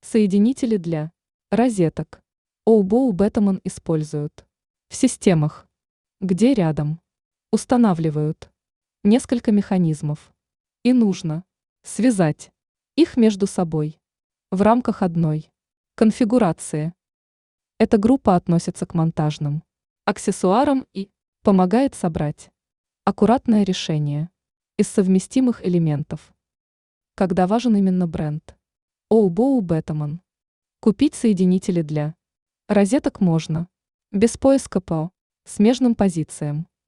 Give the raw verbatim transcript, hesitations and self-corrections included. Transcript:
Соединители для розеток Оубоу Бетамон используют в системах, где рядом устанавливают несколько механизмов и нужно связать их между собой в рамках одной конфигурации. Эта группа относится к монтажным аксессуарам и помогает собрать аккуратное решение из совместимых элементов. Когда важен именно бренд Оубоу Бетамон, купить соединители для розеток можно без поиска по смежным позициям.